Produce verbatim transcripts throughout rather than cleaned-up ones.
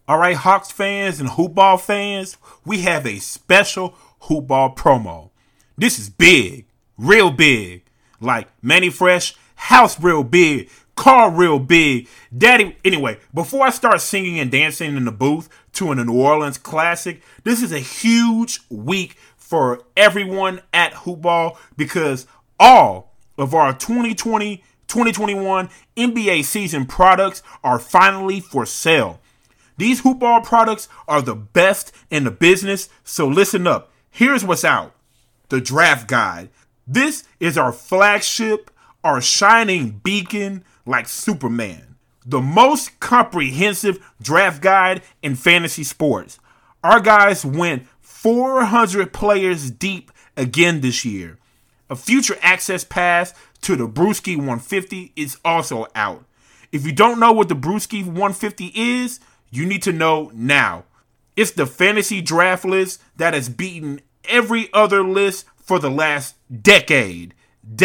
All right, Hawks fans and hoopball fans, we have a special hoopball promo. This is big, real big. Like Manny Fresh, house real big, car real big. Daddy, anyway, before I start singing and dancing in the booth to a New Orleans classic, this is a huge week for everyone at hoopball because all of our twenty twenty twenty twenty-one N B A season products are finally for sale. These hoopball products are the best in the business, so listen up. Here's what's out. The draft guide. This is our flagship, our shining beacon like Superman. The most comprehensive draft guide in fantasy sports. Our guys went four hundred players deep again this year. A future access pass to the Brewski one fifty is also out. If you don't know what the Brewski one fifty is, you need to know now. It's the fantasy draft list that has beaten every other list for the last decade.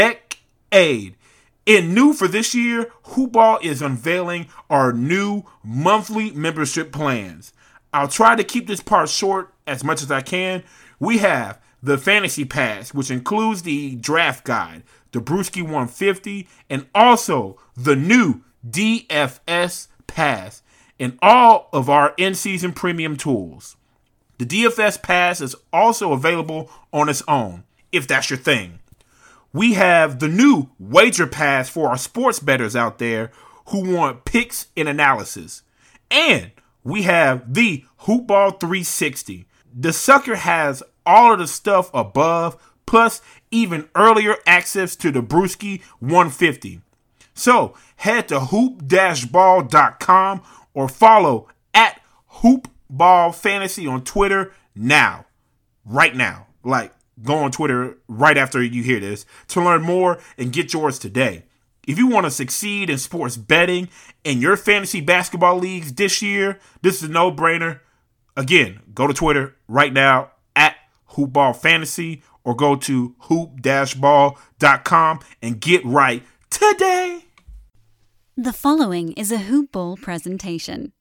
Decade. And new for this year, Hoopball is unveiling our new monthly membership plans. I'll try to keep this part short as much as I can. We have the Fantasy Pass, which includes the draft guide, the Brewski one fifty, and also the new D F S Pass, and all of our in-season premium tools. The D F S Pass is also available on its own, if that's your thing. We have the new Wager Pass for our sports bettors out there who want picks and analysis. And we have the Hoopball three sixty. The sucker has all of the stuff above, plus even earlier access to the Brewski one fifty. So head to hoop dash ball dot com or follow at Hoopball Fantasy on Twitter now. Right now. Like, go on Twitter right after you hear this to learn more and get yours today. If you want to succeed in sports betting in your fantasy basketball leagues this year, this is a no-brainer. Again, go to Twitter right now at Hoopball Fantasy or go to hoop dash ball dot com and get right today. The following is a Hoop Ball presentation.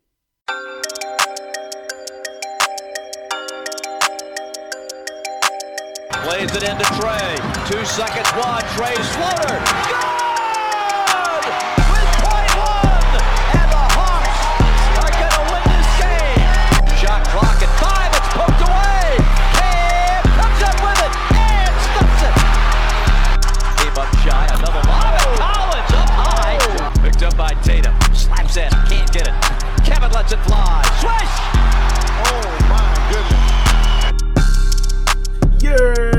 Plays it into Trey. Two seconds wide. Trey's floater. Good! With point one! And the Hawks are going to win this game. Shot clock at five. It's poked away. Cam comes up with it and stops it. Came up shy. Another lob. Collins up high. Picked up by Tatum. Slaps in. Can't get it. Kevin lets it fly. Swish! Oh, my goodness. Yeah.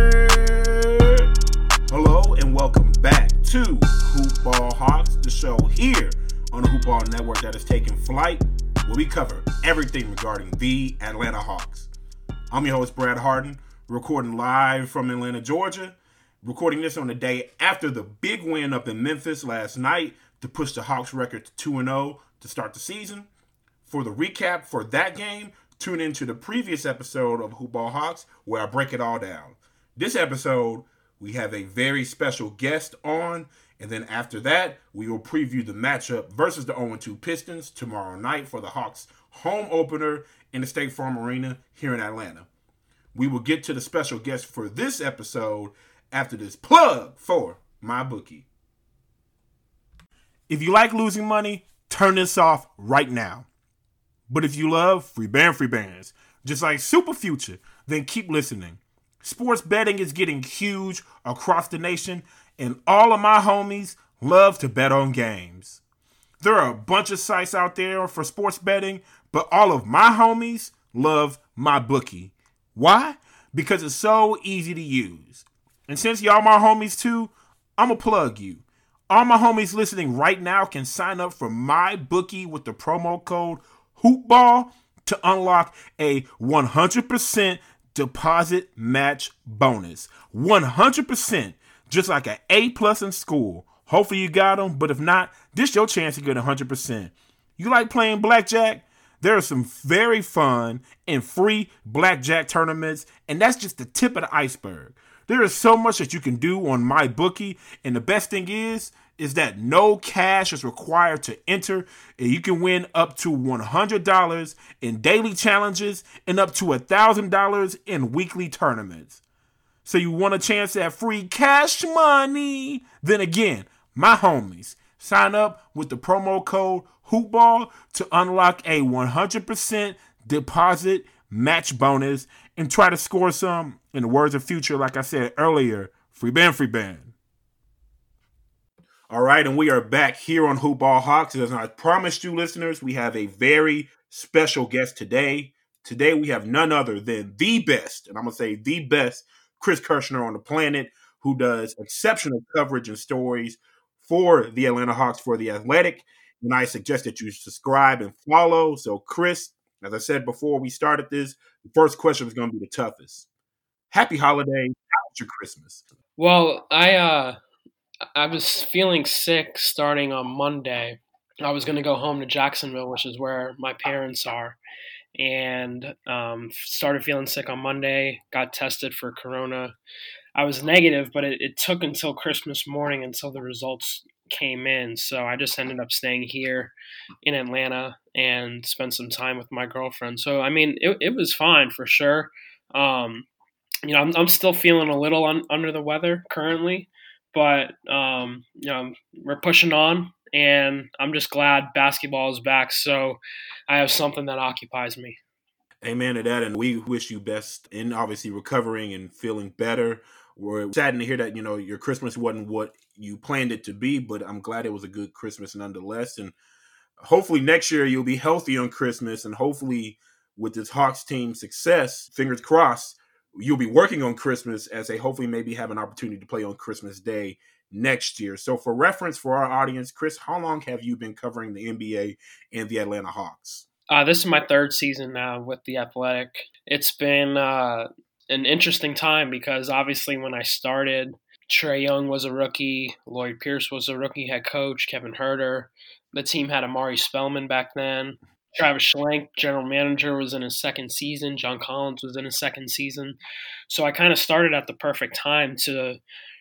Hello and welcome back to Hoopball Hawks, the show here on the Hoopball Network that is taking flight, where we cover everything regarding the Atlanta Hawks. I'm your host, Brad Harden, recording live from Atlanta, Georgia, recording this on the day after the big win up in Memphis last night to push the Hawks record to two and oh to start the season. For the recap for that game, tune into the previous episode of Hoopball Hawks where I break it all down. This episode, we have a very special guest on, and then after that, we will preview the matchup versus the oh and two Pistons tomorrow night for the Hawks' home opener in the State Farm Arena here in Atlanta. We will get to the special guest for this episode after this plug for MyBookie. If you like losing money, turn this off right now. But if you love free band free bands, just like Super Future, then keep listening. Sports betting is getting huge across the nation, and all of my homies love to bet on games. There are a bunch of sites out there for sports betting, but all of my homies love MyBookie. Why? Because it's so easy to use. And since y'all my homies too, I'm going to plug you. All my homies listening right now can sign up for MyBookie with the promo code HoopBall to unlock a one hundred percent deposit match bonus. one hundred percent, just like an A plus in school. Hopefully you got them, but if not, this your chance to get one hundred percent. You like playing blackjack? There are some very fun and free blackjack tournaments, and that's just the tip of the iceberg. There is so much that you can do on MyBookie, and the best thing is, is that no cash is required to enter, and you can win up to one hundred dollars in daily challenges and up to one thousand dollars in weekly tournaments. So you want a chance at free cash money? Then again, my homies, sign up with the promo code HoopBall to unlock a one hundred percent deposit match bonus and try to score some, in the words of Future, like I said earlier, free band, free band. All right, and we are back here on Hoopball Hawks. As I promised you, listeners, we have a very special guest today. Today we have none other than the best, and I'm going to say the best, Chris Kirschner on the planet, who does exceptional coverage and stories for the Atlanta Hawks for The Athletic. And I suggest that you subscribe and follow. So, Chris, as I said before we started this, the first question is going to be the toughest. Happy holiday. How was your Christmas? Well, I uh, I was feeling sick starting on Monday. I was going to go home to Jacksonville, which is where my parents are, and um, started feeling sick on Monday, got tested for corona. I was negative, but it, it took until Christmas morning until the results came in. So I just ended up staying here in Atlanta and spent some time with my girlfriend. So, I mean, it, it was fine for sure. Um, you know, I'm, I'm still feeling a little un, under the weather currently, but, um, you know, we're pushing on, and I'm just glad basketball is back. So I have something that occupies me. Amen to that. And we wish you best in obviously recovering and feeling better. We're saddened to hear that, you know, your Christmas wasn't what you planned it to be, but I'm glad it was a good Christmas nonetheless. And hopefully next year you'll be healthy on Christmas, and hopefully with this Hawks team success, fingers crossed, you'll be working on Christmas as they hopefully maybe have an opportunity to play on Christmas Day next year. So for reference for our audience, Chris, how long have you been covering the N B A and the Atlanta Hawks? Uh, this is my third season now with The Athletic. It's been uh, an interesting time because obviously when I started, Trae Young was a rookie, Lloyd Pierce was a rookie head coach, Kevin Huerter. The team had Amari Spellman back then. Travis Schlenk, general manager, was in his second season. John Collins was in his second season. So I kind of started at the perfect time to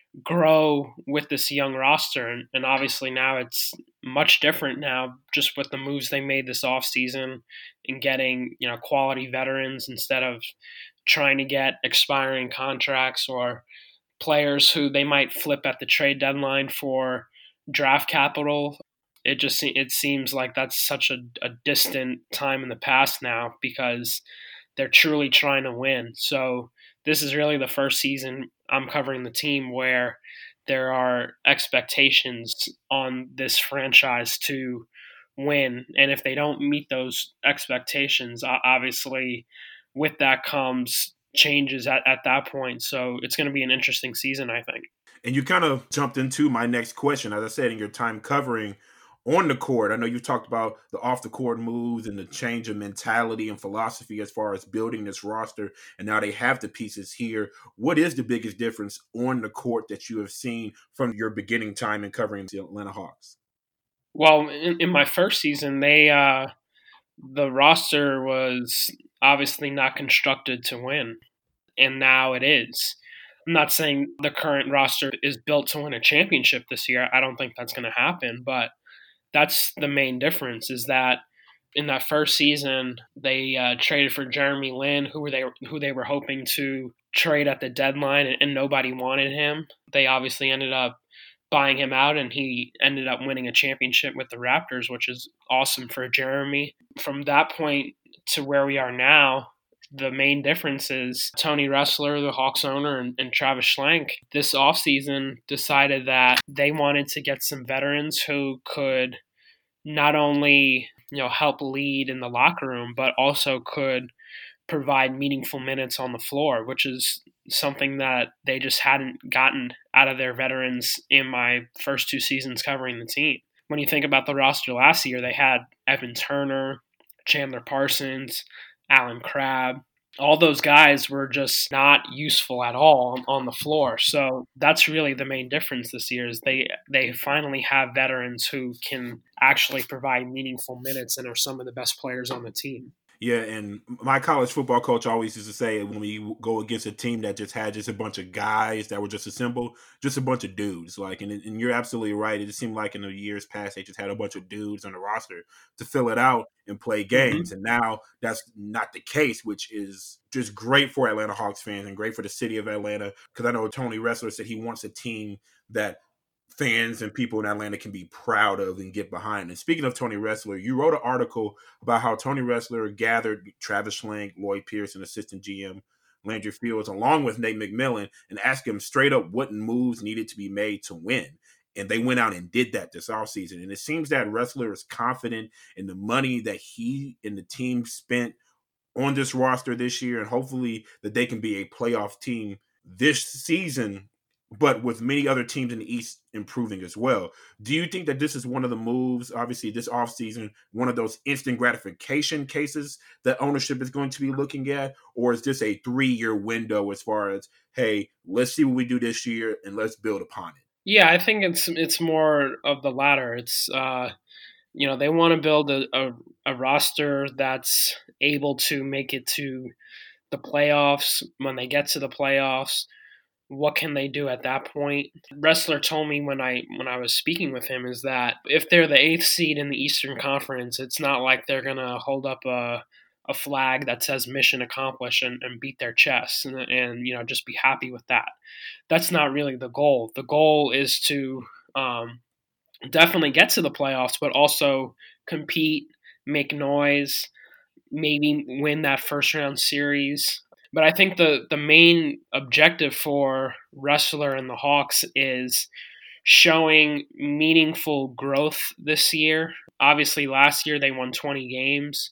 grow with this young roster. And, and obviously now it's much different now just with the moves they made this offseason and getting, you know, quality veterans instead of trying to get expiring contracts or players who they might flip at the trade deadline for draft capital. It just it seems like that's such a, a distant time in the past now because they're truly trying to win. So this is really the first season I'm covering the team where there are expectations on this franchise to win. And if they don't meet those expectations, obviously with that comes changes at, at that point. So it's going to be an interesting season, I think. And you kind of jumped into my next question. As I said, in your time covering on the court, I know you've talked about the off-the-court moves and the change of mentality and philosophy as far as building this roster, and now they have the pieces here. What is the biggest difference on the court that you have seen from your beginning time in covering the Atlanta Hawks? Well, in, in my first season, they uh, the roster was obviously not constructed to win, and now it is. I'm not saying the current roster is built to win a championship this year. I don't think that's going to happen, but that's the main difference is that in that first season, they uh, traded for Jeremy Lin, who were they who they were hoping to trade at the deadline, and, and nobody wanted him. They obviously ended up buying him out, and he ended up winning a championship with the Raptors, which is awesome for Jeremy. From that point to where we are now, the main difference is Tony Ressler, the Hawks owner, and, and Travis Schlenk this offseason decided that they wanted to get some veterans who could not only, you know, help lead in the locker room, but also could provide meaningful minutes on the floor, which is something that they just hadn't gotten out of their veterans in my first two seasons covering the team. When you think about the roster last year, they had Evan Turner, Chandler Parsons, Alan Crabb. All those guys were just not useful at all on, on the floor. So that's really the main difference this year is they, they finally have veterans who can actually provide meaningful minutes and are some of the best players on the team. Yeah, and my college football coach always used to say when we go against a team that just had just a bunch of guys that were just assembled, just a bunch of dudes. Like, and, and you're absolutely right. It just seemed like in the years past they just had a bunch of dudes on the roster to fill it out and play games. Mm-hmm. And now that's not the case, which is just great for Atlanta Hawks fans and great for the city of Atlanta. Because I know Tony Ressler said he wants a team that fans and people in Atlanta can be proud of and get behind. And speaking of Tony Ressler, you wrote an article about how Tony Ressler gathered Travis Schlenk, Lloyd Pierce, and assistant G M Landry Fields, along with Nate McMillan, and asked him straight up what moves needed to be made to win. And they went out and did that this offseason. And it seems that Ressler is confident in the money that he and the team spent on this roster this year, and hopefully that they can be a playoff team this season, but with many other teams in the East improving as well. Do you think that this is one of the moves, obviously this offseason, one of those instant gratification cases that ownership is going to be looking at? Or is this a three-year window as far as, hey, let's see what we do this year and let's build upon it? Yeah, I think it's it's more of the latter. It's, uh, you know, they want to build a, a, a roster that's able to make it to the playoffs. When they get to the playoffs, what can they do at that point? Ressler told me when I when I was speaking with him is that if they're the eighth seed in the Eastern Conference, it's not like they're going to hold up a a flag that says mission accomplished and, and beat their chests and, and, you know, just be happy with that. That's not really the goal. The goal is to um, definitely get to the playoffs, but also compete, make noise, maybe win that first round series. But I think the, the main objective for Ressler and the Hawks is showing meaningful growth this year. Obviously, last year they won twenty games.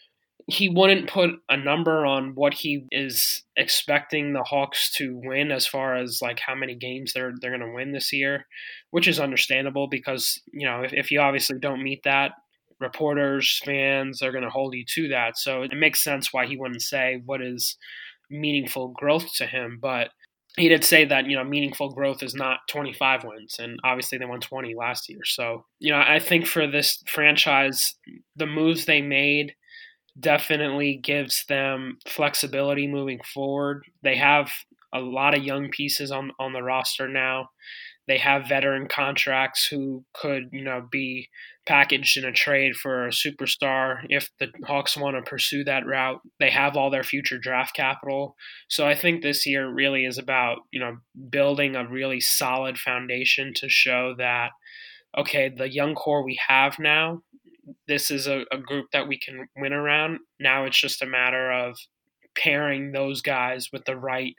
He wouldn't put a number on what he is expecting the Hawks to win as far as like how many games they're they're going to win this year, which is understandable because, you know, if, if you obviously don't meet that, reporters, fans are going to hold you to that. So it makes sense why he wouldn't say what is meaningful growth to him. But he did say that, you know, meaningful growth is not twenty-five wins. And obviously they won twenty last year. So, you know, I think for this franchise, the moves they made definitely gives them flexibility moving forward. They have a lot of young pieces on, on the roster now. They have veteran contracts who could, you know, be packaged in a trade for a superstar if the Hawks want to pursue that route. They have all their future draft capital. So I think this year really is about, you know, building a really solid foundation to show that, okay, the young core we have now, this is a, a group that we can win around. Now it's just a matter of pairing those guys with the right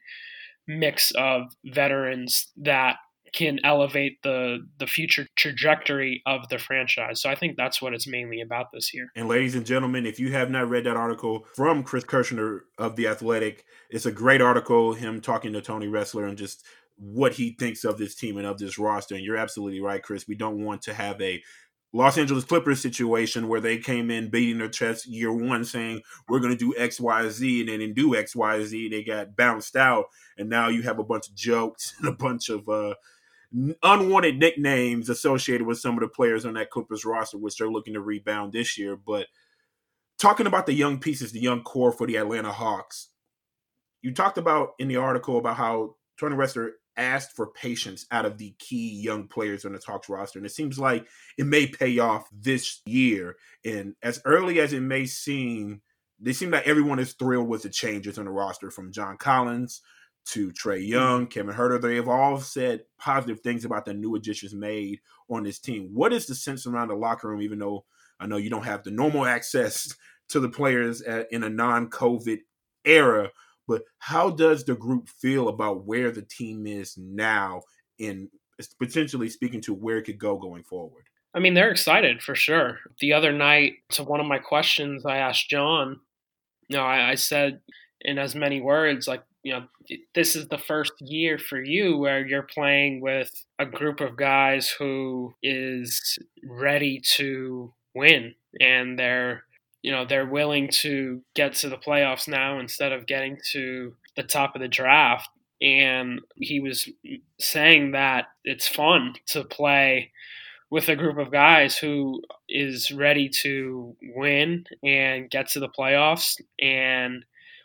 mix of veterans that can elevate the the future trajectory of the franchise. So I think that's what it's mainly about this year. And ladies and gentlemen, if you have not read that article from Chris Kirschner of The Athletic, it's a great article, him talking to Tony Ressler and just what he thinks of this team and of this roster. And you're absolutely right, Chris. We don't want to have a Los Angeles Clippers situation where they came in beating their chest year one saying, we're going to do X, Y, Z, and then didn't do X, Y, Z. They got bounced out. And now you have a bunch of jokes and a bunch of uh, unwanted nicknames associated with some of the players on that Clippers roster, which they're looking to rebound this year. But talking about the young pieces, the young core for the Atlanta Hawks, you talked about in the article about how Tony Ressler asked for patience out of the key young players on the Hawks roster. And it seems like it may pay off this year. And as early as it may seem, they seem like everyone is thrilled with the changes on the roster, from John Collins to Trae Young, Kevin Huerter. They have all said positive things about the new additions made on this team. What is the sense around the locker room, even though I know you don't have the normal access to the players at, in a non-COVID era, but how does the group feel about where the team is now and potentially speaking to where it could go going forward? I mean, they're excited for sure. The other night, to one of my questions I asked John, you know, I, I said in as many words, like, you know, this is the first year for you where you're playing with a group of guys who is ready to win, and they're, you know, they're willing to get to the playoffs now instead of getting to the top of the draft. And he was saying that it's fun to play with a group of guys who is ready to win and get to the playoffs and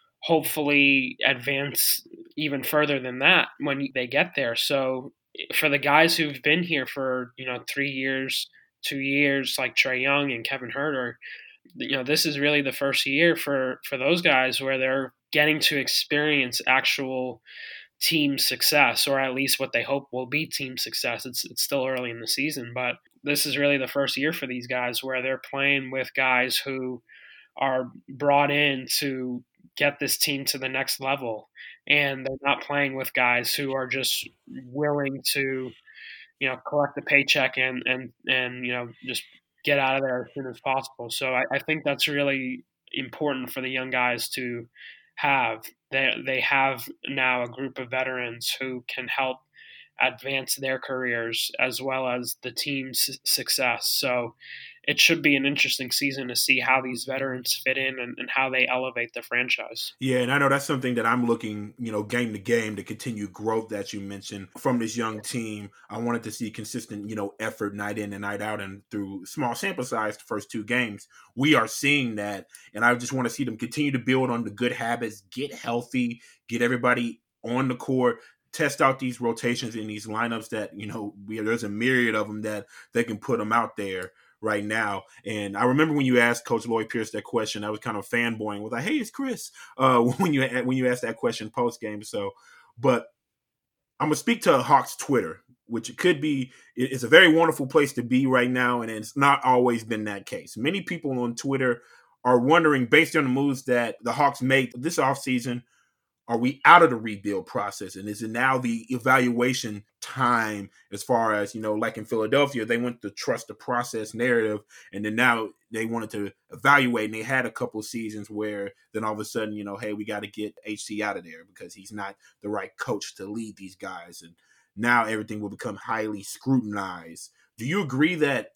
hopefully advance even further than that when they get there. So for the guys who've been here for, you know, three years, two years, like Trae Young and Kevin Huerter, you know, this is really the first year for, for those guys where they're getting to experience actual team success, or at least what they hope will be team success. It's it's still early in the season, but this is really the first year for these guys where they're playing with guys who are brought in to get this team to the next level. And they're not playing with guys who are just willing to, you know, collect the paycheck and, and, and, you know, just get out of there as soon as possible. So I, I think that's really important for the young guys to have. They, they have now a group of veterans who can help advance their careers as well as the team's success. So it should be an interesting season to see how these veterans fit in and, and how they elevate the franchise. Yeah, and I know that's something that I'm looking, you know, game to game to continue growth that you mentioned from this young team. I wanted to see consistent, you know, effort night in and night out, and through small sample size, the first two games, we are seeing that. And I just want to see them continue to build on the good habits, get healthy, get everybody on the court, test out these rotations in these lineups that, you know, we, there's a myriad of them that they can put them out there right now. And I remember when you asked Coach Lloyd Pierce that question, I was kind of fanboying. I was like, hey, it's Chris, uh, when you when you asked that question post game. So, but I'm gonna speak to Hawks Twitter, which could be it's a very wonderful place to be right now, and it's not always been that case. Many people on Twitter are wondering, based on the moves that the Hawks made this offseason, are we out of the rebuild process? And is it now the evaluation time as far as, you know, like in Philadelphia, they went to trust the process narrative, and then now they wanted to evaluate, and they had a couple of seasons where then all of a sudden, you know, hey, we got to get H C out of there because he's not the right coach to lead these guys. And now everything will become highly scrutinized. Do you agree that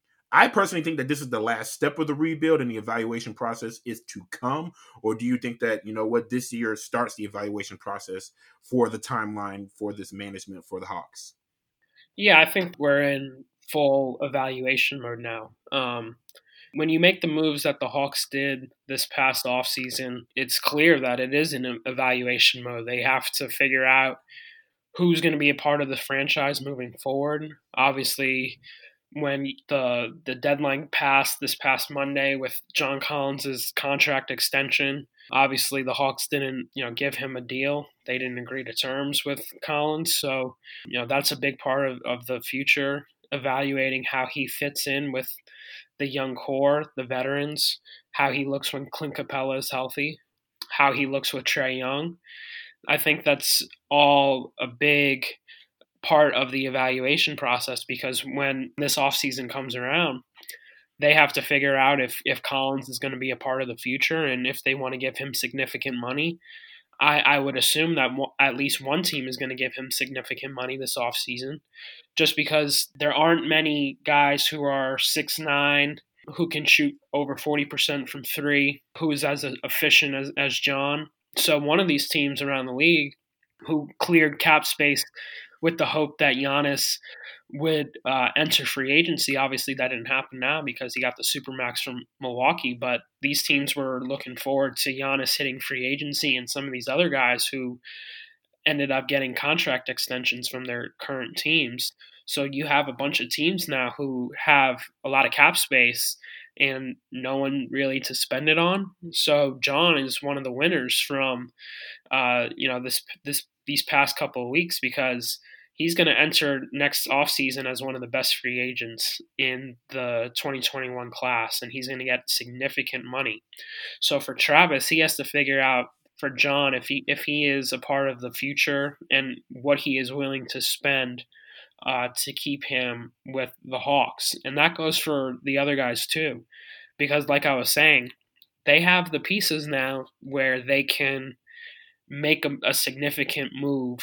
I personally think that this is the last step of the rebuild and the evaluation process is to come? Or do you think that, you know what, this year starts the evaluation process for the timeline for this management for the Hawks? Yeah, I think we're in full evaluation mode now. Um, when you make the moves that the Hawks did this past offseason, it's clear that it is in evaluation mode. They have to figure out who's going to be a part of the franchise moving forward. Obviously, when the the deadline passed this past Monday with John Collins' contract extension, obviously the Hawks didn't, you know, give him a deal. They didn't agree to terms with Collins. So, you know, that's a big part of, of the future, evaluating how he fits in with the young core, the veterans, how he looks when Clint Capella is healthy, how he looks with Trae Young. I think that's all a big part of the evaluation process, because when this offseason comes around, they have to figure out if, if Collins is going to be a part of the future and if they want to give him significant money. I, I would assume that at least one team is going to give him significant money this offseason, just because there aren't many guys who are six nine, who can shoot over forty percent from three, who is as efficient as, as John. So one of these teams around the league who cleared cap space with the hope that Giannis would uh, enter free agency. Obviously, that didn't happen now because he got the Supermax from Milwaukee, but these teams were looking forward to Giannis hitting free agency and some of these other guys who ended up getting contract extensions from their current teams. So you have a bunch of teams now who have a lot of cap space and no one really to spend it on. So John is one of the winners from, uh, you know, this this these past couple of weeks, because he's going to enter next offseason as one of the best free agents in the twenty twenty-one class, and he's going to get significant money. So for Travis, he has to figure out for John if he if he is a part of the future and what he is willing to spend uh, to keep him with the Hawks. And that goes for the other guys too, because like I was saying, they have the pieces now where they can make a, a significant move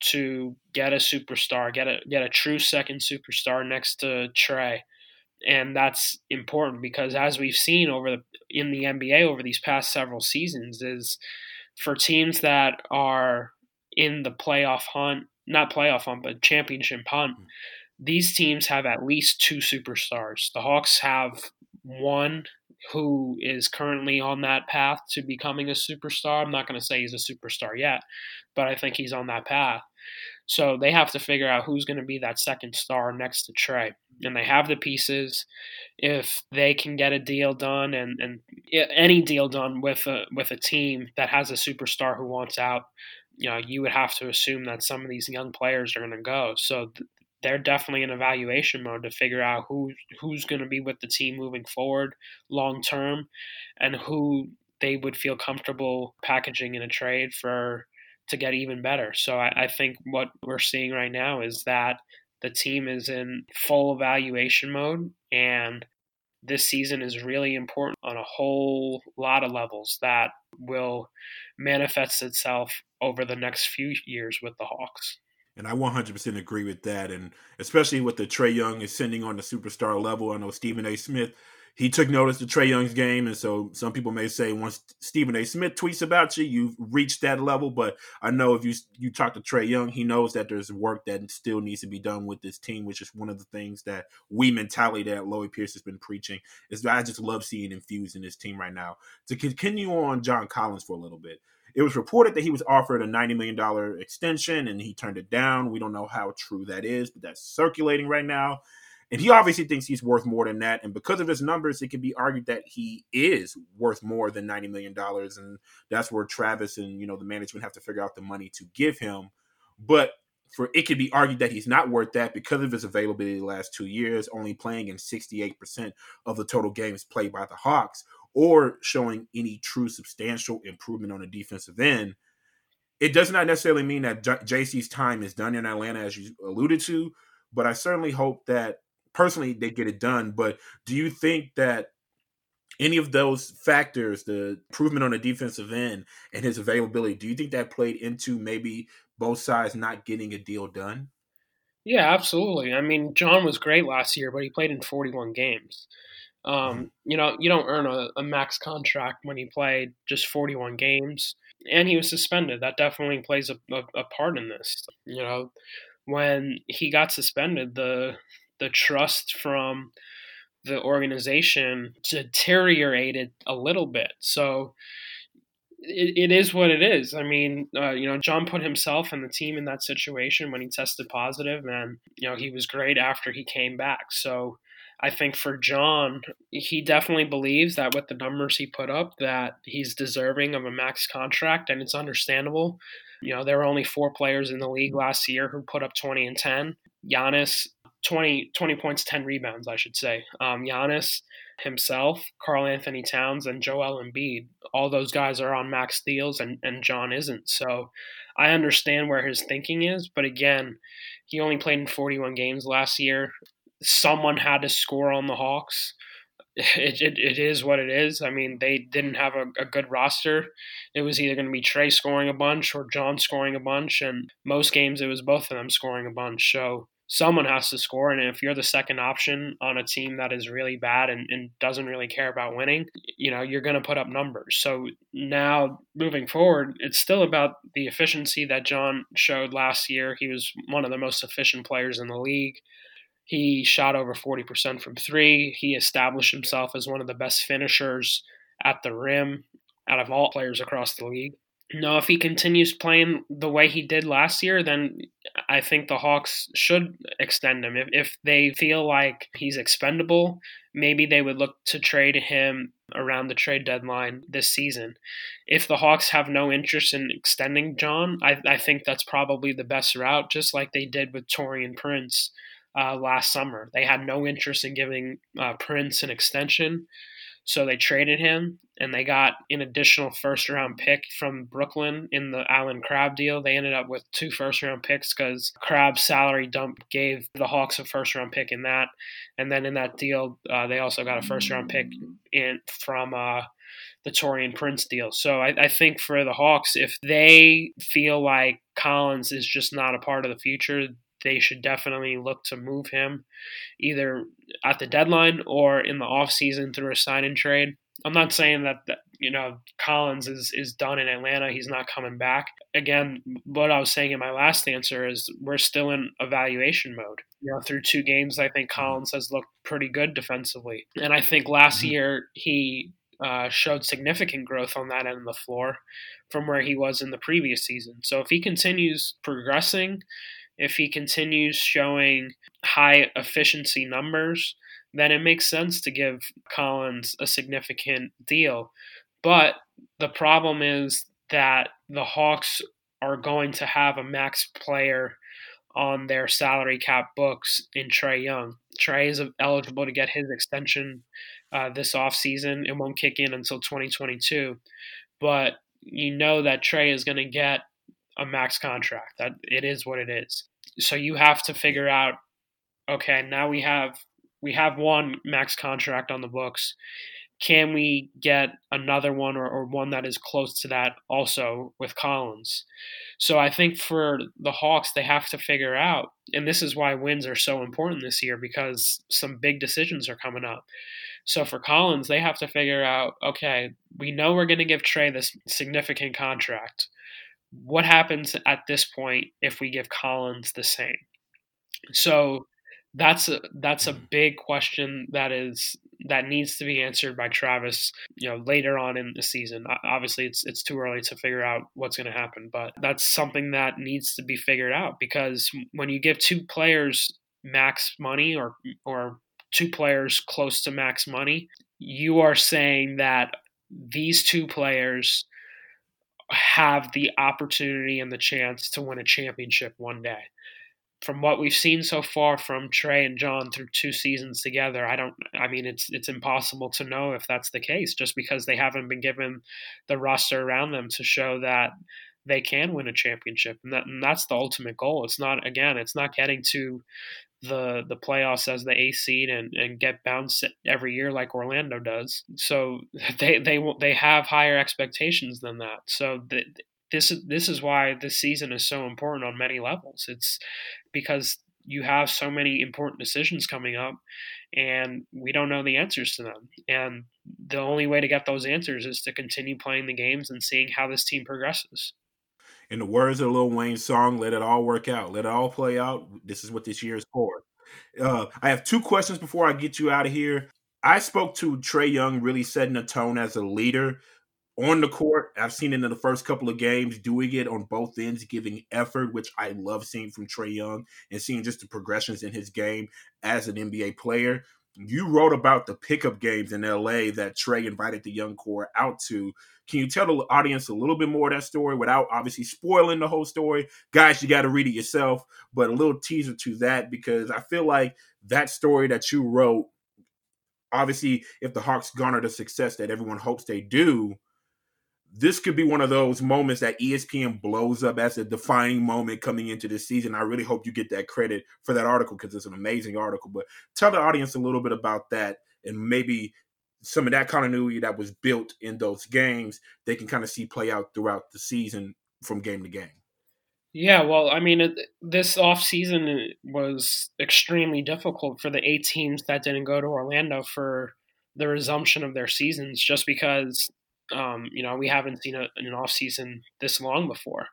to get a superstar, get a get a true second superstar next to Trae. And that's important because, as we've seen over the in the N B A over these past several seasons, is for teams that are in the playoff hunt, not playoff hunt, but championship hunt, these teams have at least two superstars. The Hawks have one who is currently on that path to becoming a superstar. I'm not going to say he's a superstar yet, but I think he's on that path. So they have to figure out who's going to be that second star next to Trae. And they have the pieces. If they can get a deal done and, and any deal done with a, with a team that has a superstar who wants out, you know, you would have to assume that some of these young players are going to go. So th- they're definitely in evaluation mode to figure out who who's going to be with the team moving forward long term and who they would feel comfortable packaging in a trade for to get even better. So I, I think what we're seeing right now is that the team is in full evaluation mode, and this season is really important on a whole lot of levels that will manifest itself over the next few years with the Hawks. And I one hundred percent agree with that. And especially with the Trae Young ascending on the superstar level. I know Stephen A. Smith, he took notice of Trae Young's game. And so some people may say once Stephen A. Smith tweets about you, you've reached that level. But I know if you you talk to Trae Young, he knows that there's work that still needs to be done with this team, which is one of the things that we mentality that Lloyd Pierce has been preaching. Is I just love seeing infused in this team right now. To continue on John Collins for a little bit. It was reported that he was offered a ninety million dollars extension and he turned it down. We don't know how true that is, but that's circulating right now. And he obviously thinks he's worth more than that. And because of his numbers, it can be argued that he is worth more than ninety million dollars. And that's where Travis and, you know, the management have to figure out the money to give him. But for it could be argued that he's not worth that because of his availability the last two years, only playing in sixty-eight percent of the total games played by the Hawks, or showing any true substantial improvement on the defensive end. It does not necessarily mean that J C's time is done in Atlanta, as you alluded to, but I certainly hope that, personally, they get it done. But do you think that any of those factors, the improvement on the defensive end and his availability, do you think that played into maybe both sides not getting a deal done? Yeah, absolutely. I mean, John was great last year, but he played in forty-one games. Um, mm-hmm. You know, you don't earn a, a max contract when you play just forty-one games, and he was suspended. That definitely plays a, a, a part in this. You know, when he got suspended, the the trust from the organization deteriorated a little bit. So it, it is what it is. I mean, uh, you know, John put himself and the team in that situation when he tested positive, and you know, he was great after he came back. So I think for John, he definitely believes that with the numbers he put up, that he's deserving of a max contract, and it's understandable. You know, there were only four players in the league last year who put up twenty and ten. Giannis, twenty, twenty points, ten rebounds, I should say. Um, Giannis himself, Karl Anthony Towns, and Joel Embiid, all those guys are on max deals, and, and John isn't. So I understand where his thinking is, but again, he only played in forty-one games last year. Someone had to score on the Hawks. It, it it is what it is. I mean, they didn't have a, a good roster. It was either going to be Trae scoring a bunch or John scoring a bunch, and most games it was both of them scoring a bunch. So someone has to score, and if you're the second option on a team that is really bad and, and doesn't really care about winning, you know, you're going to put up numbers. So now moving forward, it's still about the efficiency that John showed last year. He was one of the most efficient players in the league. He shot over forty percent from three. He established himself as one of the best finishers at the rim out of all players across the league. Now, if he continues playing the way he did last year, then I think the Hawks should extend him. If, if they feel like he's expendable, maybe they would look to trade him around the trade deadline this season. If the Hawks have no interest in extending John, I, I think that's probably the best route, just like they did with Taurean Prince uh, last summer. They had no interest in giving uh, Prince an extension, so they traded him, and they got an additional first-round pick from Brooklyn in the Allen Crabbe deal. They ended up with two first-round picks because Crabbe's salary dump gave the Hawks a first-round pick in that. And then in that deal, uh, they also got a first-round pick in from uh, the Taurean Prince deal. So I, I think for the Hawks, if they feel like Collins is just not a part of the future, they should definitely look to move him either at the deadline or in the offseason through a sign and trade. I'm not saying that, that you know, Collins is, is done in Atlanta. He's not coming back. Again, what I was saying in my last answer is we're still in evaluation mode. You know, through two games, I think Collins has looked pretty good defensively. And I think last mm-hmm. year he uh, showed significant growth on that end of the floor from where he was in the previous season. So if he continues progressing, if he continues showing high efficiency numbers, then it makes sense to give Collins a significant deal. But the problem is that the Hawks are going to have a max player on their salary cap books in Trae Young. Trae is eligible to get his extension uh, this offseason. It won't kick in until twenty twenty-two. But you know that Trae is going to get a max contract. That it is what it is. So you have to figure out, okay, now we have we have one max contract on the books. Can we get another one or, or one that is close to that also with Collins? So I think for the Hawks, they have to figure out, and this is why wins are so important this year, because some big decisions are coming up. So for Collins, they have to figure out, okay, we know we're going to give Trae this significant contract. What happens at this point if we give Collins the same? So that's a, that's a big question that is that needs to be answered by Travis, you know, later on in the season. Obviously, it's it's too early to figure out what's going to happen, but that's something that needs to be figured out, because when you give two players max money or or two players close to max money, you are saying that these two players have the opportunity and the chance to win a championship one day. From what we've seen so far from Trae and John through two seasons together, I don't, I mean, it's it's impossible to know if that's the case, just because they haven't been given the roster around them to show that they can win a championship. And, that, and that's the ultimate goal. It's not, again, it's not getting to the the playoffs as the eighth seed and, and get bounced every year like Orlando does. So they they they have higher expectations than that. So the, This is this is why this season is so important on many levels. It's because you have so many important decisions coming up, and we don't know the answers to them. And the only way to get those answers is to continue playing the games and seeing how this team progresses. In the words of Lil Wayne's song, let it all work out. Let it all play out. This is what this year is for. Uh, I have two questions before I get you out of here. I spoke to Trae Young really setting a tone as a leader on the court. I've seen it in the first couple of games, doing it on both ends, giving effort, which I love seeing from Trae Young, and seeing just the progressions in his game as an N B A player. You wrote about the pickup games in L A that Trae invited the young core out to. Can you tell the audience a little bit more of that story without obviously spoiling the whole story? Guys, you got to read it yourself, but a little teaser to that, because I feel like that story that you wrote, obviously, if the Hawks garner the success that everyone hopes they do, this could be one of those moments that E S P N blows up as a defining moment coming into this season. I really hope you get that credit for that article, because it's an amazing article. But tell the audience a little bit about that, and maybe some of that continuity that was built in those games, they can kind of see play out throughout the season from game to game. Yeah, well, I mean, it, this offseason was extremely difficult for the eight teams that didn't go to Orlando for the resumption of their seasons, just because – Um, you know, we haven't seen a, an offseason this long before.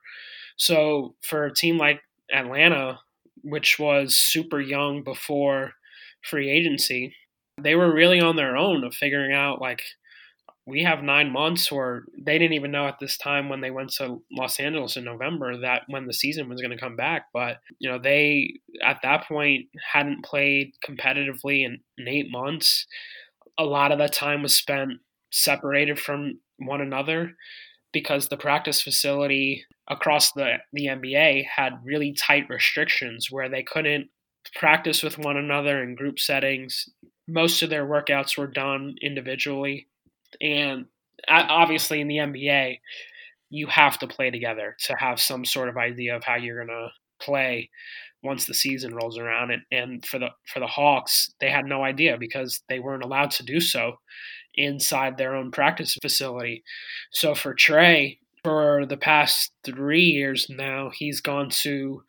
So for a team like Atlanta, which was super young before free agency, they were really on their own of figuring out, like, we have nine months, or they didn't even know at this time when they went to Los Angeles in November that when the season was going to come back. But, you know, they at that point hadn't played competitively in, in eight months. A lot of that time was spent separated from one another, because the practice facility across the, the N B A had really tight restrictions where they couldn't practice with one another in group settings. Most of their workouts were done individually. And obviously in the N B A, you have to play together to have some sort of idea of how you're going to play once the season rolls around. And, and for the for the Hawks, they had no idea, because they weren't allowed to do so inside their own practice facility. So for Trae, for the past three years now, he's gone to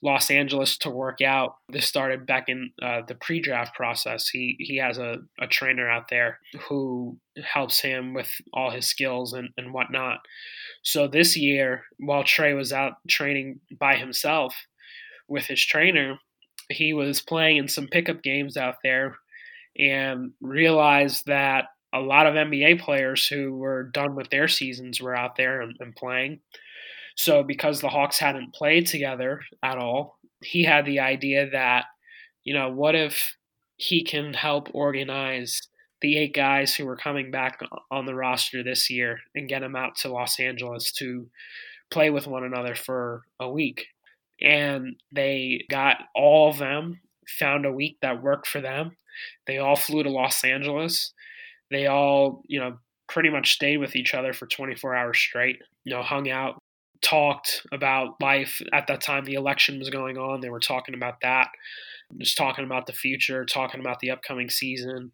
Los Angeles to work out. This started back in uh, the pre-draft process. He he has a, a trainer out there who helps him with all his skills and, and whatnot. So this year, while Trae was out training by himself with his trainer, he was playing in some pickup games out there and realized that a lot of N B A players who were done with their seasons were out there and, and playing. So because the Hawks hadn't played together at all, he had the idea that, you know, what if he can help organize the eight guys who were coming back on the roster this year and get them out to Los Angeles to play with one another for a week. And they got all of them, found a week that worked for them. They all flew to Los Angeles. They all, you know, pretty much stayed with each other for twenty-four hours straight, you know, hung out, talked about life. At that time, the election was going on. They were talking about that, just talking about the future, talking about the upcoming season.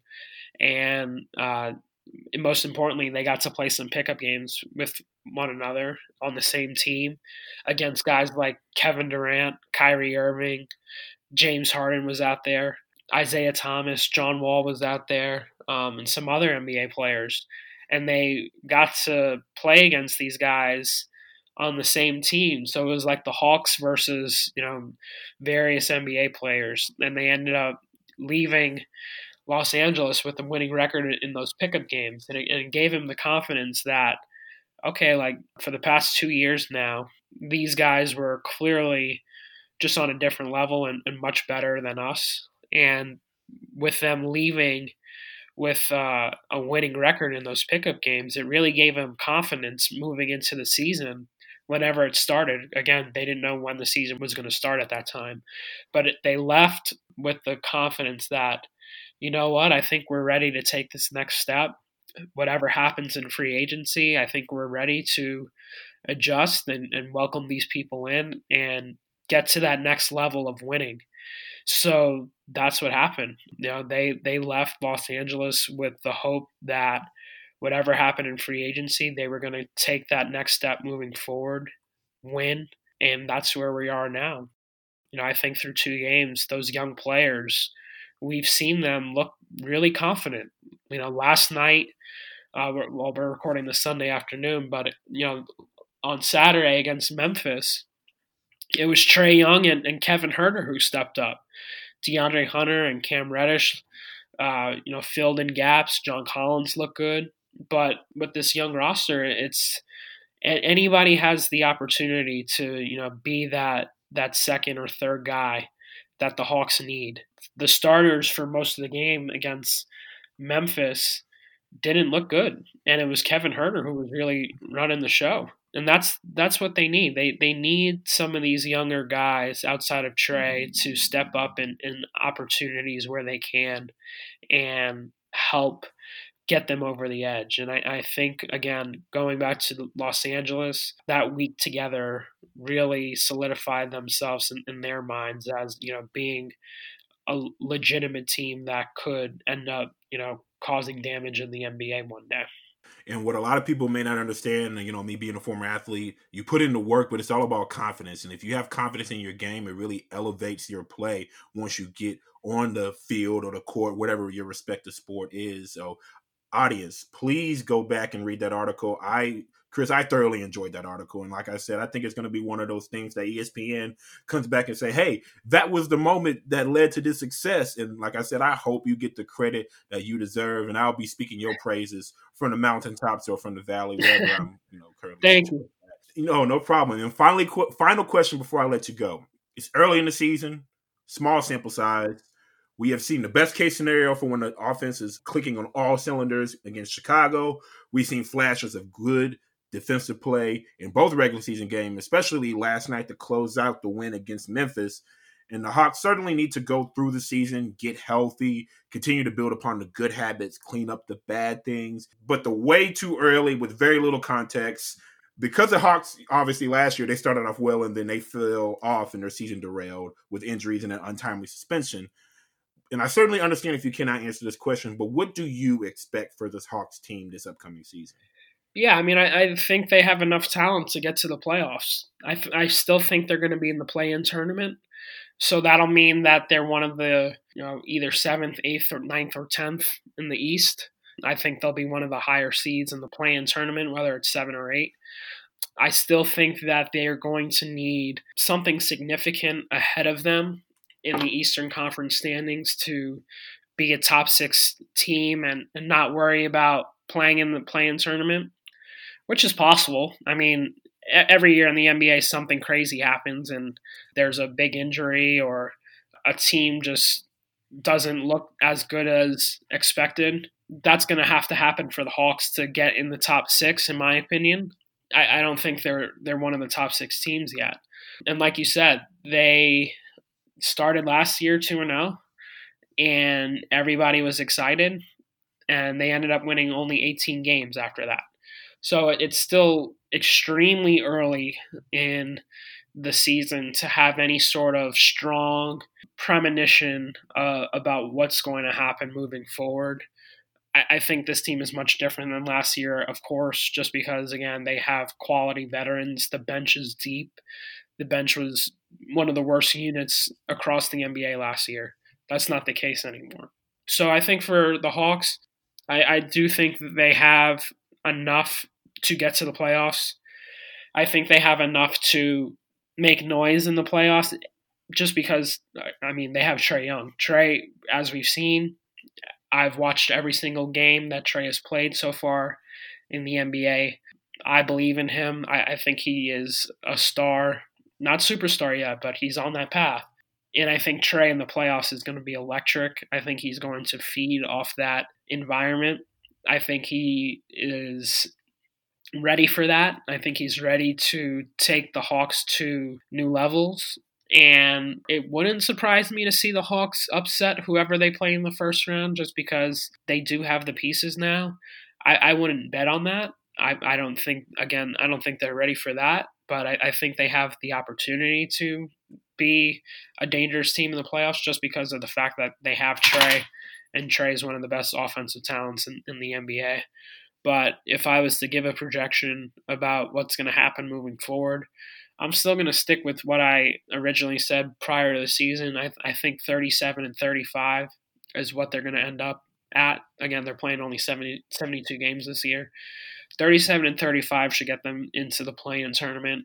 And uh, most importantly, they got to play some pickup games with one another on the same team against guys like Kevin Durant, Kyrie Irving, James Harden was out there, Isaiah Thomas, John Wall was out there, um, and some other N B A players. And they got to play against these guys on the same team. So it was like the Hawks versus, you know, various N B A players. And they ended up leaving Los Angeles with a winning record in those pickup games. And it, and it gave him the confidence that, okay, like for the past two years now, these guys were clearly just on a different level and, and much better than us. And with them leaving with uh, a winning record in those pickup games, it really gave him confidence moving into the season whenever it started. Again, they didn't know when the season was going to start at that time. But it, they left with the confidence that, you know what, I think we're ready to take this next step. Whatever happens in free agency, I think we're ready to adjust and, and welcome these people in and get to that next level of winning. So that's what happened. You know, they, they left Los Angeles with the hope that whatever happened in free agency, they were going to take that next step moving forward, win, and that's where we are now. You know, I think through two games, those young players, we've seen them look really confident. You know, last night, uh, we're, well, we're recording this Sunday afternoon, but, you know, on Saturday against Memphis, it was Trae Young and, and Kevin Huerter who stepped up. DeAndre Hunter and Cam Reddish, uh, you know, filled in gaps. John Collins looked good. But with this young roster, it's anybody has the opportunity to, you know, be that that second or third guy that the Hawks need. The starters for most of the game against Memphis didn't look good, and it was Kevin Huerter who was really running the show. And that's that's what they need. They they need some of these younger guys outside of Trae to step up in, in opportunities where they can and help get them over the edge. And I, I think, again, going back to Los Angeles, that week together really solidified themselves in, in their minds as, you know, being a legitimate team that could end up, you know, causing damage in the N B A one day. And what a lot of people may not understand, you know, me being a former athlete, you put in the work, but it's all about confidence. And if you have confidence in your game, it really elevates your play once you get on the field or the court, whatever your respective sport is. So, audience, please go back and read that article. I, Chris, I thoroughly enjoyed that article. And like I said, I think it's going to be one of those things that E S P N comes back and say, hey, that was the moment that led to this success. And like I said, I hope you get the credit that you deserve. And I'll be speaking your praises from the mountaintops or from the valley, wherever I'm, you know, currently. Thank you. No, no problem. And finally, qu- final question before I let you go. It's early in the season, small sample size. We have seen the best case scenario for when the offense is clicking on all cylinders against Chicago. We've seen flashes of good defensive play in both regular season games, especially last night to close out the win against Memphis. And the Hawks certainly need to go through the season, get healthy, continue to build upon the good habits, clean up the bad things. But the way too early with very little context, because the Hawks, obviously last year, they started off well and then they fell off and their season derailed with injuries and an untimely suspension. And I certainly understand if you cannot answer this question, but what do you expect for this Hawks team this upcoming season? Yeah, I mean, I, I think they have enough talent to get to the playoffs. I, I still think they're going to be in the play-in tournament. So that'll mean that they're one of the, you know, either seventh, eighth, or ninth, or tenth in the East. I think they'll be one of the higher seeds in the play-in tournament, whether it's seven or eight. I still think that they are going to need something significant ahead of them in the Eastern Conference standings to be a top six team and, and not worry about playing in the play-in tournament, which is possible. I mean, every year in the N B A, something crazy happens and there's a big injury or a team just doesn't look as good as expected. That's going to have to happen for the Hawks to get in the top six, in my opinion. I, I don't think they're they're one of the top six teams yet. And like you said, they started last year two and oh, and everybody was excited, and they ended up winning only eighteen games after that. So it's still extremely early in the season to have any sort of strong premonition uh, about what's going to happen moving forward. I, I think this team is much different than last year, of course, just because, again, they have quality veterans. The bench is deep. The bench was one of the worst units across the N B A last year. That's not the case anymore. So I think for the Hawks, I, I do think that they have enough to get to the playoffs. I think they have enough to make noise in the playoffs just because, I mean, they have Trae Young. Trae, as we've seen, I've watched every single game that Trae has played so far in the N B A. I believe in him. I, I think he is a star, not superstar yet, but he's on that path. And I think Trae in the playoffs is going to be electric. I think he's going to feed off that environment. I think he is ready for that. I think he's ready to take the Hawks to new levels. And it wouldn't surprise me to see the Hawks upset whoever they play in the first round just because they do have the pieces now. I, I wouldn't bet on that. I, I don't think, again, I don't think they're ready for that. But I, I think they have the opportunity to be a dangerous team in the playoffs just because of the fact that they have Trae. And Trae is one of the best offensive talents in, in the N B A. But if I was to give a projection about what's going to happen moving forward, I'm still going to stick with what I originally said prior to the season. I, I think thirty-seven and thirty-five is what they're going to end up at. Again, they're playing only seventy, seventy-two games this year. thirty-seven and thirty-five should get them into the play-in tournament.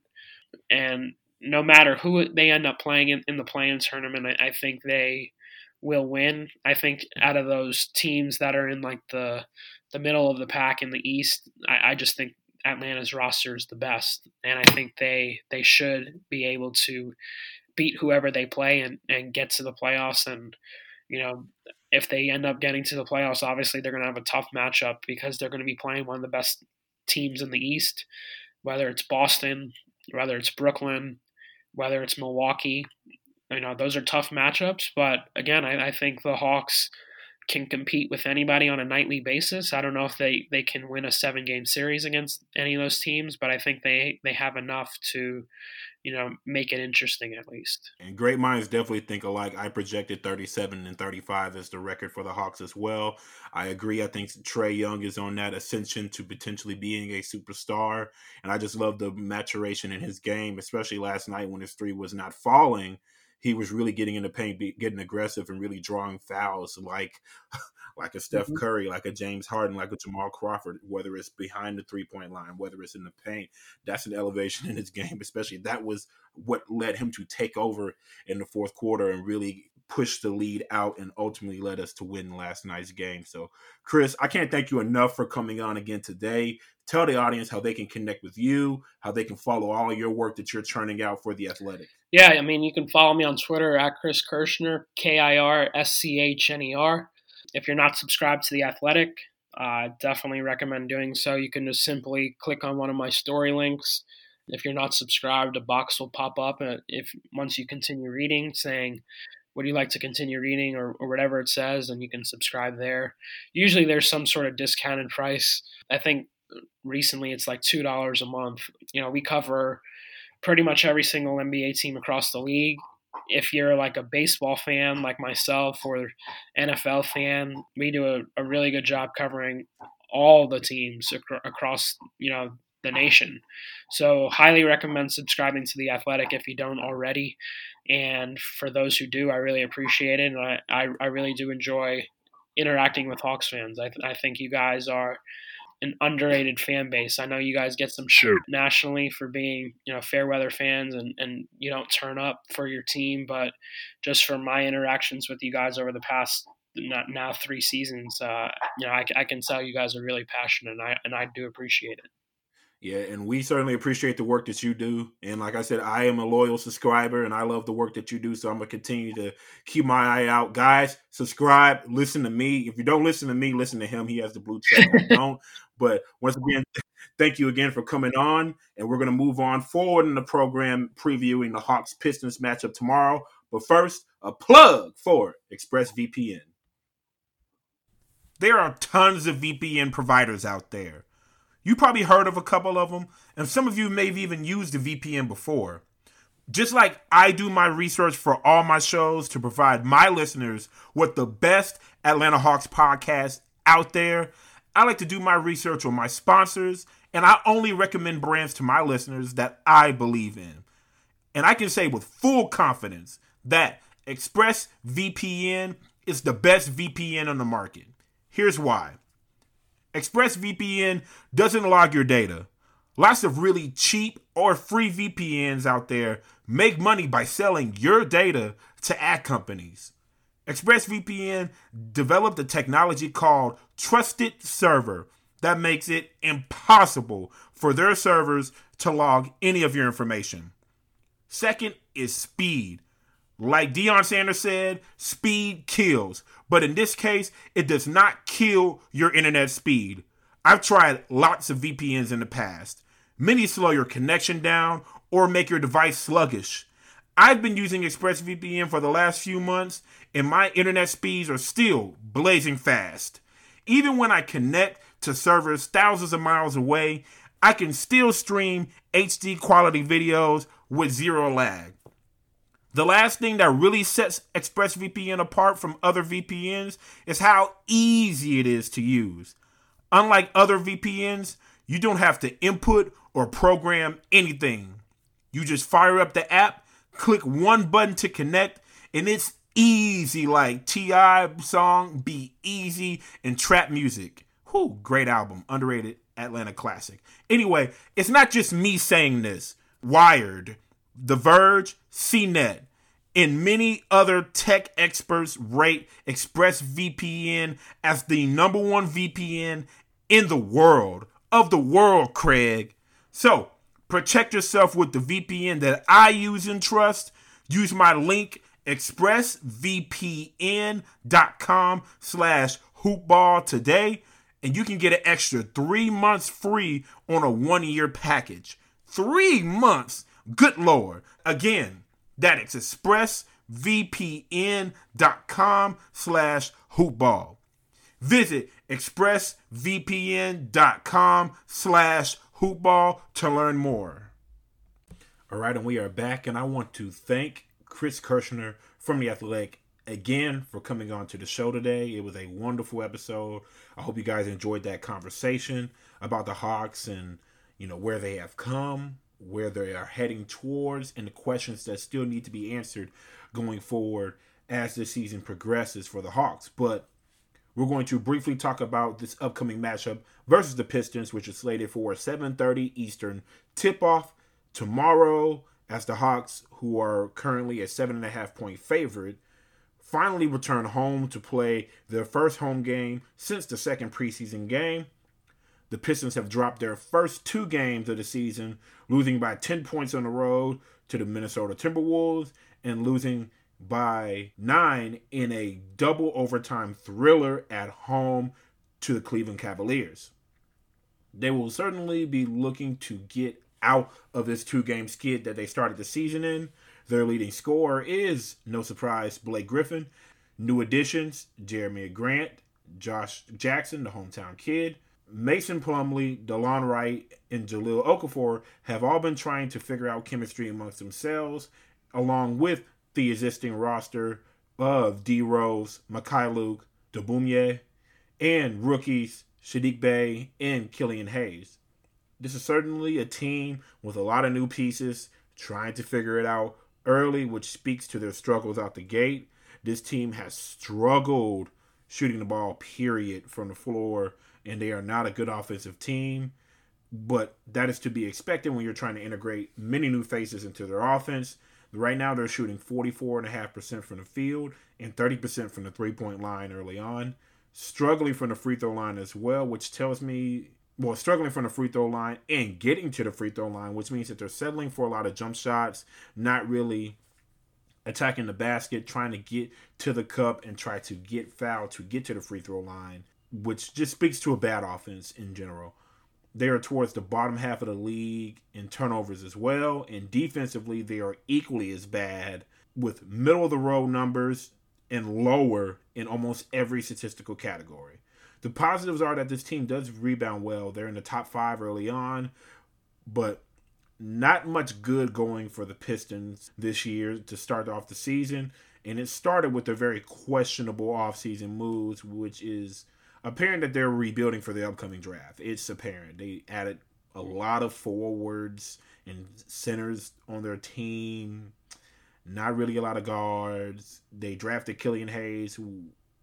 And no matter who they end up playing in, in the play-in tournament, I, I think they will win. I think out of those teams that are in like the the middle of the pack in the East, I, I just think Atlanta's roster is the best, and I think they they should be able to beat whoever they play and, and get to the playoffs. And you know, if they end up getting to the playoffs, obviously they're going to have a tough matchup because they're going to be playing one of the best teams in the East, whether it's Boston, whether it's Brooklyn, whether it's Milwaukee. You know, those are tough matchups. But again, I, I think the Hawks can compete with anybody on a nightly basis. I don't know if they, they can win a seven-game series against any of those teams, but I think they, they have enough to, you know, make it interesting at least. And great minds definitely think alike. I projected thirty-seven and thirty-five as the record for the Hawks as well. I agree. I think Trae Young is on that ascension to potentially being a superstar. And I just love the maturation in his game, especially last night when his three was not falling. He was really getting in the paint, getting aggressive, and really drawing fouls like like a Steph Curry, like a James Harden, like a Jamal Crawford, whether it's behind the three-point line, whether it's in the paint. That's an elevation in his game, especially. That was what led him to take over in the fourth quarter and really push the lead out and ultimately led us to win last night's game. So, Chris, I can't thank you enough for coming on again today. Tell the audience how they can connect with you, how they can follow all of your work that you're churning out for The Athletic. Yeah, I mean, you can follow me on Twitter at Chris Kirschner, K I R S C H N E R. If you're not subscribed to The Athletic, I uh, definitely recommend doing so. You can just simply click on one of my story links. If you're not subscribed, a box will pop up if once you continue reading saying, would you like to continue reading or, or whatever it says, and you can subscribe there. Usually there's some sort of discounted price. I think recently it's like two dollars a month. You know, we cover pretty much every single N B A team across the league. If you're like a baseball fan like myself or N F L fan, we do a, a really good job covering all the teams ac- across, you know, the nation. So highly recommend subscribing to The Athletic if you don't already. And for those who do, I really appreciate it. And I, I, I really do enjoy interacting with Hawks fans. I, th- I think you guys are an underrated fan base. I know you guys get some shit nationally for being, you know, fair weather fans and, and you don't turn up for your team, but just from my interactions with you guys over the past not now three seasons, uh, you know, I, I can tell you guys are really passionate, and I and I do appreciate it. Yeah, and we certainly appreciate the work that you do. And like I said, I am a loyal subscriber, and I love the work that you do. So I'm going to continue to keep my eye out. Guys, subscribe, listen to me. If you don't listen to me, listen to him. He has the blue check. I don't. But once again, thank you again for coming on. And we're going to move on forward in the program, previewing the Hawks-Pistons matchup tomorrow. But first, a plug for ExpressVPN. There are tons of V P N providers out there. You probably heard of a couple of them, and some of you may have even used a V P N before. Just like I do my research for all my shows to provide my listeners with the best Atlanta Hawks podcast out there, I like to do my research on my sponsors, and I only recommend brands to my listeners that I believe in. And I can say with full confidence that ExpressVPN is the best V P N on the market. Here's why. ExpressVPN doesn't log your data. Lots of really cheap or free V P Ns out there make money by selling your data to ad companies. ExpressVPN developed a technology called Trusted Server that makes it impossible for their servers to log any of your information. Second is speed. Like Deion Sanders said, speed kills. But in this case, it does not kill your internet speed. I've tried lots of V P Ns in the past. Many slow your connection down or make your device sluggish. I've been using ExpressVPN for the last few months, and my internet speeds are still blazing fast. Even when I connect to servers thousands of miles away, I can still stream H D quality videos with zero lag. The last thing that really sets ExpressVPN apart from other V P Ns is how easy it is to use. Unlike other V P Ns, you don't have to input or program anything. You just fire up the app, click one button to connect, and it's easy like T I song Be Easy and Trap Music. Whew, great album, underrated Atlanta classic. Anyway, it's not just me saying this. Wired, The Verge, C net, and many other tech experts rate ExpressVPN as the number one V P N in the world, of the world, Craig. So, protect yourself with the V P N that I use and trust. Use my link, expressvpn.com slash hoopball today, and you can get an extra three months free on a one-year package. Three months? Good Lord. Again, that is expressvpn.com slash hoopball. Visit expressvpn.com slash hoopball to learn more. All right, and we are back, and I want to thank Chris Kirschner from The Athletic again for coming on to the show today. It was a wonderful episode. I hope you guys enjoyed that conversation about the Hawks and, you know, where they have come, where they are heading towards, and the questions that still need to be answered going forward as the season progresses for the Hawks. But we're going to briefly talk about this upcoming matchup versus the Pistons, which is slated for a seven thirty Eastern tip-off tomorrow, as the Hawks, who are currently a seven and a half point favorite, finally return home to play their first home game since the second preseason game. The Pistons have dropped their first two games of the season, losing by ten points on the road to the Minnesota Timberwolves and losing by nine in a double overtime thriller at home to the Cleveland Cavaliers. They will certainly be looking to get out of this two-game skid that they started the season in. Their leading scorer is, no surprise, Blake Griffin. New additions, Jeremy Grant, Josh Jackson, the hometown kid, Mason Plumlee, DeLon Wright, and Jahlil Okafor have all been trying to figure out chemistry amongst themselves, along with the existing roster of D. Rose, Mykhailiuk, Doumbouya, and rookies Saddiq Bey and Killian Hayes. this is certainly a team with a lot of new pieces trying to figure it out early, which speaks to their struggles out the gate. This team has struggled shooting the ball, period, from the floor, and they are not a good offensive team. But that is to be expected when you're trying to integrate many new faces into their offense. Right now, they're shooting forty-four point five percent from the field and thirty percent from the three-point line early on. Struggling from the free throw line as well, which tells me, well, struggling from the free throw line and getting to the free throw line, which means that they're settling for a lot of jump shots, not really attacking the basket, trying to get to the cup and try to get fouled to get to the free throw line, which just speaks to a bad offense in general. They are towards the bottom half of the league in turnovers as well, and defensively they are equally as bad, with middle of the road numbers and lower in almost every statistical category. The positives are that this team does rebound well. They're in the top five early on, but not much good going for the Pistons this year to start off the season. And it started with their very questionable offseason moves, which is apparent that they're rebuilding for the upcoming draft. It's apparent. They added a lot of forwards and centers on their team. Not really a lot of guards. They drafted Killian Hayes, who,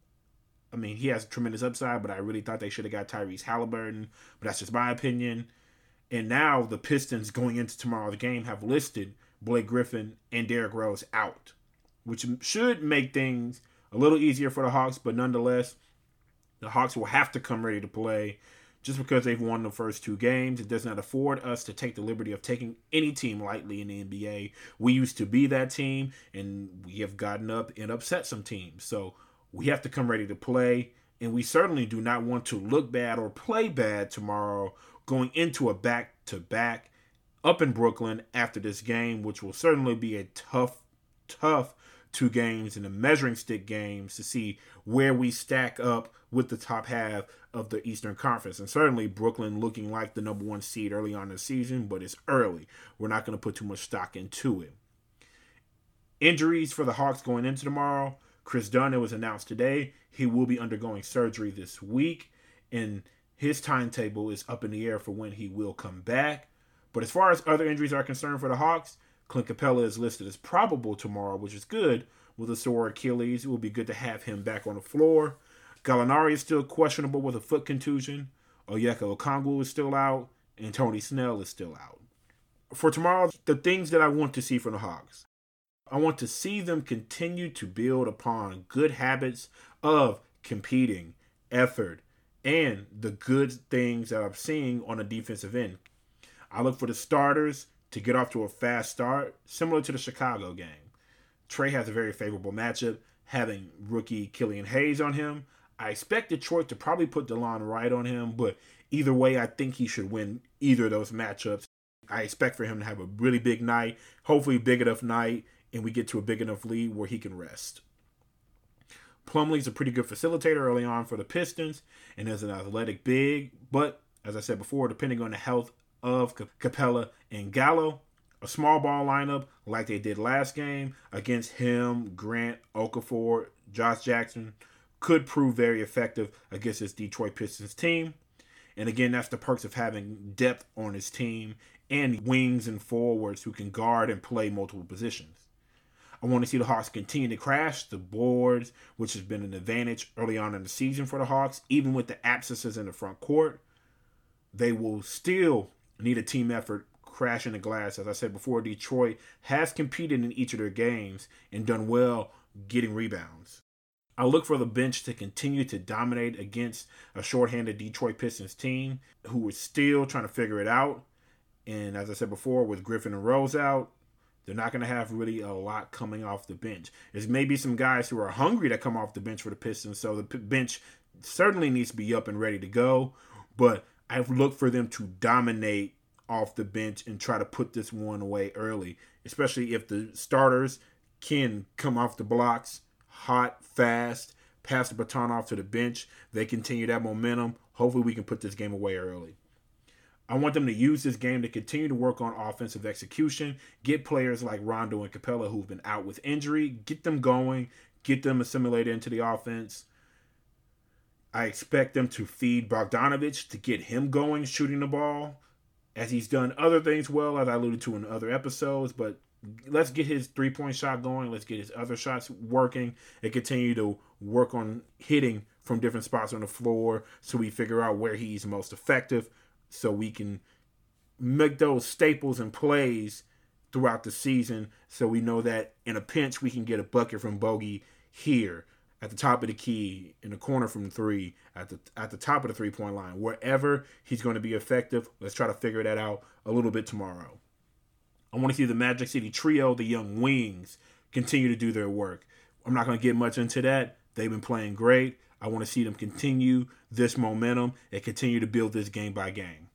I mean, he has tremendous upside, but I really thought they should have got Tyrese Halliburton. But that's just my opinion. And now the Pistons, going into tomorrow's game, have listed Blake Griffin and Derrick Rose out, which should make things a little easier for the Hawks. But nonetheless, the Hawks will have to come ready to play. Just because they've won the first two games, it does not afford us to take the liberty of taking any team lightly in the N B A. We used to be that team, and we have gotten up and upset some teams. So we have to come ready to play, and we certainly do not want to look bad or play bad tomorrow going into a back-to-back up in Brooklyn after this game, which will certainly be a tough, tough two games and the measuring stick games to see where we stack up with the top half of the Eastern Conference. And certainly Brooklyn looking like the number one seed early on in the season, but it's early. We're not going to put too much stock into it. Injuries for the Hawks going into tomorrow. Chris Dunn, it was announced today, he will be undergoing surgery this week, and his timetable is up in the air for when he will come back. But as far as other injuries are concerned for the Hawks, Clint Capella is listed as probable tomorrow, which is good. With a sore Achilles, it will be good to have him back on the floor. Gallinari is still questionable with a foot contusion. Onyeka Okongwu is still out. And Tony Snell is still out. For tomorrow, the things that I want to see from the Hawks. I want to see them continue to build upon good habits of competing, effort, and the good things that I'm seeing on the defensive end. I look for the starters to get off to a fast start, similar to the Chicago game. Trey has a very favorable matchup, having rookie Killian Hayes on him. I expect Detroit to probably put DeLon Wright on him, but either way, I think he should win either of those matchups. I expect for him to have a really big night, hopefully big enough night, and we get to a big enough lead where he can rest. Plumlee's a pretty good facilitator early on for the Pistons, and is an athletic big, but as I said before, depending on the health of Capella and Gallo, a small ball lineup like they did last game against him, Grant, Okafor, Josh Jackson could prove very effective against this Detroit Pistons team. And again, that's the perks of having depth on his team and wings and forwards who can guard and play multiple positions. I want to see the Hawks continue to crash the boards, which has been an advantage early on in the season for the Hawks. Even with the absences in the front court, they will still need a team effort crashing the glass. As I said before, Detroit has competed in each of their games and done well getting rebounds. I look for the bench to continue to dominate against a shorthanded Detroit Pistons team who is still trying to figure it out. And as I said before, with Griffin and Rose out, they're not going to have really a lot coming off the bench. There's maybe some guys who are hungry to come off the bench for the Pistons, so the bench certainly needs to be up and ready to go. But I've looked for them to dominate off the bench and try to put this one away early, especially if the starters can come off the blocks hot, fast, pass the baton off to the bench. They continue that momentum. Hopefully we can put this game away early. I want them to use this game to continue to work on offensive execution, get players like Rondo and Capella who've been out with injury, get them going, get them assimilated into the offense. I expect them to feed Bogdanovich to get him going, shooting the ball. as he's done other things well, as I alluded to in other episodes, but let's get his three-point shot going. Let's get his other shots working and continue to work on hitting from different spots on the floor so we figure out where he's most effective so we can make those staples and plays throughout the season so we know that in a pinch we can get a bucket from Bogey here at the top of the key, in the corner from three, at the at the top of the three-point line. Wherever he's going to be effective, let's try to figure that out a little bit tomorrow. I want to see the Magic City Trio, the young wings, continue to do their work. I'm not going to get much into that. They've been playing great. I want to see them continue this momentum and continue to build this game by game.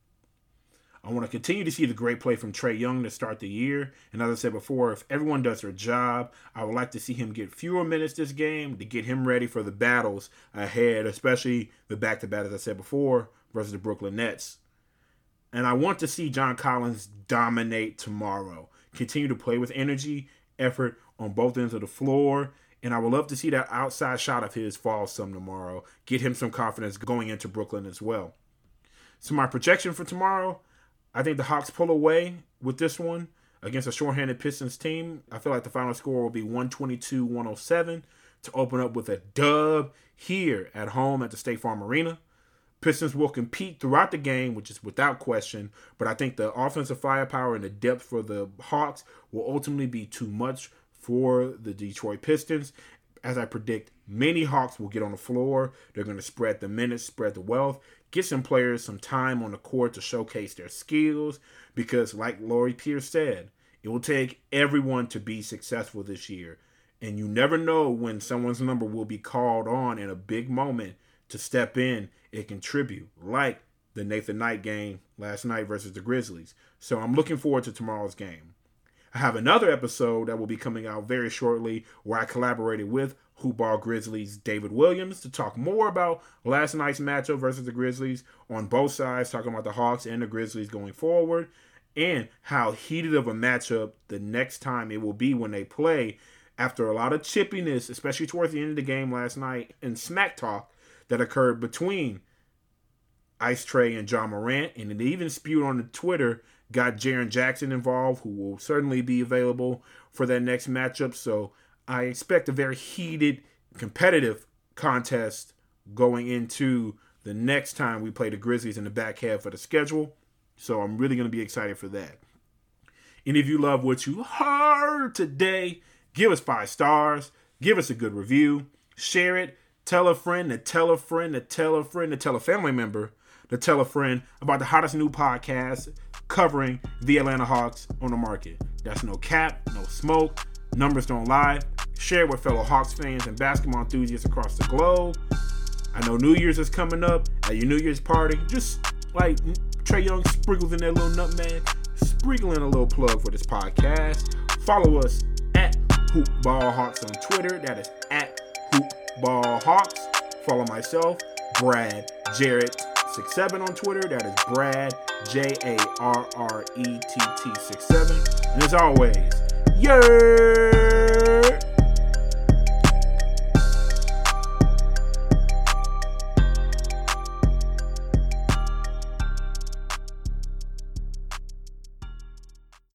I want to continue to see the great play from Trae Young to start the year. And as I said before, if everyone does their job, I would like to see him get fewer minutes this game to get him ready for the battles ahead, especially the back-to-back, as I said before, versus the Brooklyn Nets. And I want to see John Collins dominate tomorrow. Continue to play with energy, effort on both ends of the floor. And I would love to see that outside shot of his fall some tomorrow. Get him some confidence going into Brooklyn as well. So my projection for tomorrow, I think the Hawks pull away with this one against a shorthanded Pistons team. I feel like the final score will be one twenty-two to one oh seven to open up with a dub here at home at the State Farm Arena. Pistons will compete throughout the game, which is without question, but I think the offensive firepower and the depth for the Hawks will ultimately be too much for the Detroit Pistons. As I predict, many Hawks will get on the floor. They're going to spread the minutes, spread the wealth, get some players some time on the court to showcase their skills, because like Lloyd Pierce said, it will take everyone to be successful this year. And you never know when someone's number will be called on in a big moment to step in and contribute, like the Nathan Knight game last night versus the Grizzlies. So I'm looking forward to tomorrow's game. I have another episode that will be coming out very shortly where I collaborated with Hoopball Grizzlies' David Williams to talk more about last night's matchup versus the Grizzlies on both sides, talking about the Hawks and the Grizzlies going forward, and how heated of a matchup the next time it will be when they play after a lot of chippiness, especially towards the end of the game last night, and smack talk that occurred between Ice Trae and John Morant, and it even spewed on the Twitter, got Jaren Jackson involved, who will certainly be available for that next matchup. So I expect a very heated, competitive contest going into the next time we play the Grizzlies in the back half of the schedule. So I'm really going to be excited for that. And if you love what you heard today, give us five stars, give us a good review, share it, tell a friend to tell a friend to tell a friend to tell a family member to tell a friend about the hottest new podcast covering the Atlanta Hawks on the market. That's no cap, no smoke, numbers don't lie. Share it with fellow Hawks fans and basketball enthusiasts across the globe. I know New Year's is coming up. At your New Year's party, just like Trae Young sprinkles in that little nutmeg, sprinkle in a little plug for this podcast. Follow us at Hoopball Hawks on Twitter. That is at Hoopball Hawks. Follow myself, Brad Jarrett six seven on Twitter. That is Brad, J A R R E T T six seven. And as always, yeah.